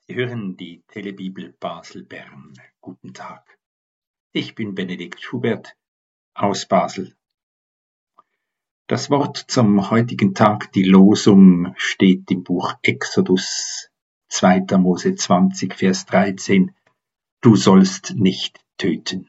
Sie hören die Telebibel Basel-Bern. Guten Tag. Ich bin Benedikt Schubert aus Basel. Das Wort zum heutigen Tag, die Losung, steht im Buch Exodus, 2. Mose 20, Vers 13. Du sollst nicht töten.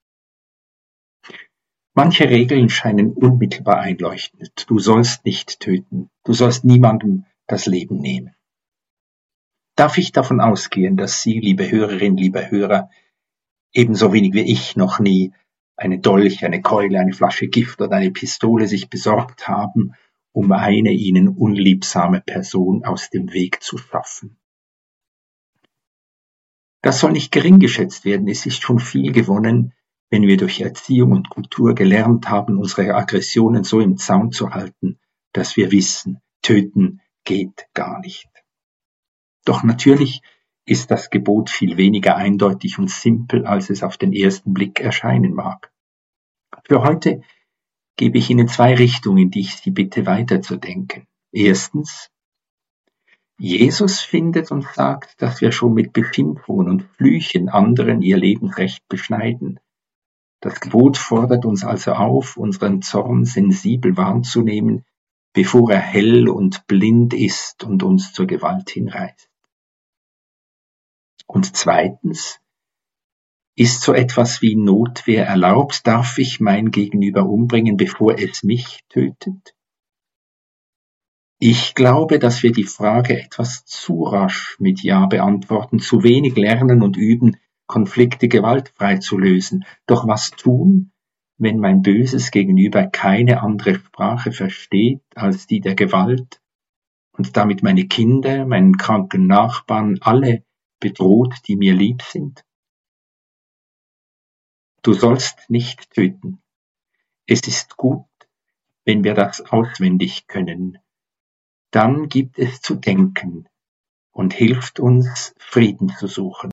Manche Regeln scheinen unmittelbar einleuchtend. Du sollst nicht töten. Du sollst niemandem das Leben nehmen. Darf ich davon ausgehen, dass Sie, liebe Hörerinnen, lieber Hörer, ebenso wenig wie ich noch nie einen Dolch, eine Keule, eine Flasche Gift oder eine Pistole sich besorgt haben, um eine Ihnen unliebsame Person aus dem Weg zu schaffen? Das soll nicht gering geschätzt werden. Es ist schon viel gewonnen, wenn wir durch Erziehung und Kultur gelernt haben, unsere Aggressionen so im Zaum zu halten, dass wir wissen, töten geht gar nicht. Doch natürlich ist das Gebot viel weniger eindeutig und simpel, als es auf den ersten Blick erscheinen mag. Für heute gebe ich Ihnen 2 Richtungen, in die ich Sie bitte weiterzudenken. Erstens, Jesus findet und sagt, dass wir schon mit Beschimpfungen und Flüchen anderen ihr Lebensrecht beschneiden. Das Gebot fordert uns also auf, unseren Zorn sensibel wahrzunehmen, bevor er hell und blind ist und uns zur Gewalt hinreißt. Und zweitens, ist so etwas wie Notwehr erlaubt? Darf ich mein Gegenüber umbringen, bevor es mich tötet? Ich glaube, dass wir die Frage etwas zu rasch mit Ja beantworten, zu wenig lernen und üben, Konflikte gewaltfrei zu lösen. Doch was tun, wenn mein böses Gegenüber keine andere Sprache versteht als die der Gewalt und damit meine Kinder, meinen kranken Nachbarn, alle bedroht, die mir lieb sind? Du sollst nicht töten. Es ist gut, wenn wir das auswendig können. Dann gibt es zu denken und hilft uns, Frieden zu suchen.